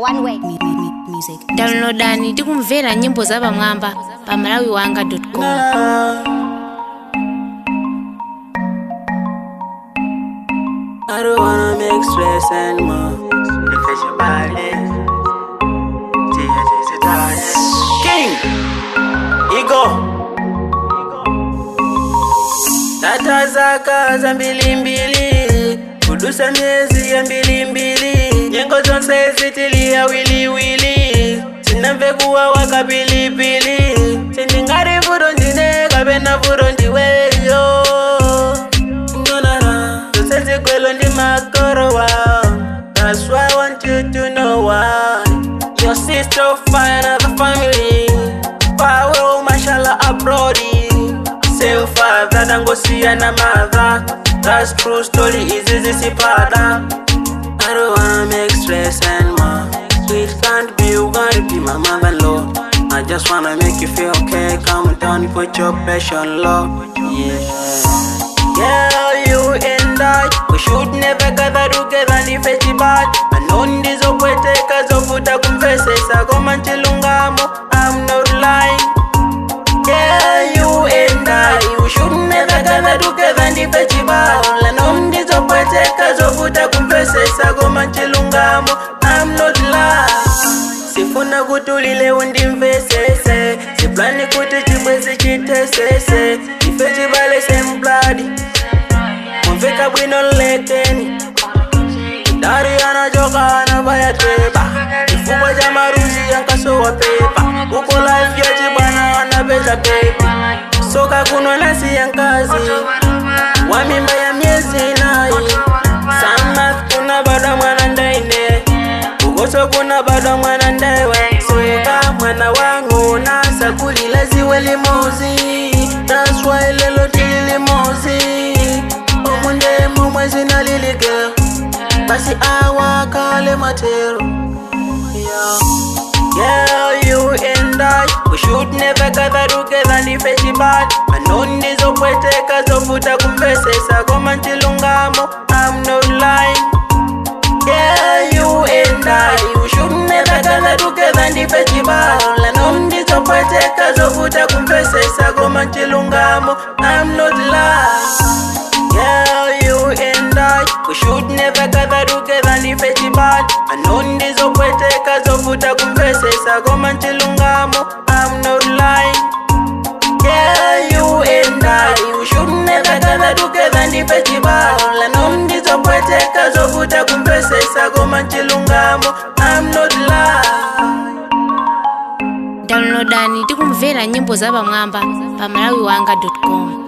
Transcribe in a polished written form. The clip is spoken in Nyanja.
One way music. Downloadani tikumvera nyimbo za pamwamba pa malawiwanga.com. I don't wanna make stress anymore. Refresh your body. King Ego Tata zaka za mbili kudusa miezi ya mbili nyengo zonse zitilia wili sinamvekuwa waka pilipili sindingari vuro ndine kapena vuro ndiweyo ngonara zonse zikwelo ndi makoro wow. That's why I want you to know why your sister find another family power mashallah abroad say father dango see na mother. That's true story is easy pada. I don't wanna make stress anymore. Sweet can't be, you gotta be my mother-in-law. I just wanna make you feel okay. Calm down, put your pressure low. Yeah. Girl, you and I, we should never gather together ni fetty bad. Manondi zo kwete kazo futa kumfese Sago manchilungamo, I'm not lying. Girl, you and I, we should never gather together ni fetty bad. Manondi zo kwete kazo futa kumfese Sago manchilungamo, I'm not lying. Sifuna kutulile undi mvesese Siplani kuti chibwezi chitesese Ifeti bale same bloody Mwafika bwino leteni Dari anajoka anabaya tepa Ifubwa jamaruzi yankaso wa pepa Uko life ya chibana wanabeza baby Soka kuno nasi yankazi Wamimba ya miezi nai Samath kuna bada mwana ndaine Ugoso kuna bada mwana ndewe Soka mwana wangu nasa kulila ziwe limozi That's why lelo tili limozi Omunde mumwezi na lili girl Basi awa kale matero Yeah. Girl, you and I, we should never gather together ni feshi bad. Manondi zo kwete kazo futa kumfese Sago manchilungamo, I'm not lying. Girl, you and I, we should never gather together ni feshi bad. Manondi zo kwete kazo futa kumfese Sago manchilungamo, I'm not lying. Girl, you and I, we should never gather together ni fetty bad. Manondi zo kwete kazo futa kumfese Sago manchilungamo, I'm not lying. Girl, you and I, we should never gather together ni fetty bad. Manondi zo kwete kazo futa kumfese Sago manchilungamo, I'm not lying. Downloadani tikumvera nyimbo za pamwamba pa malawiwanga.com.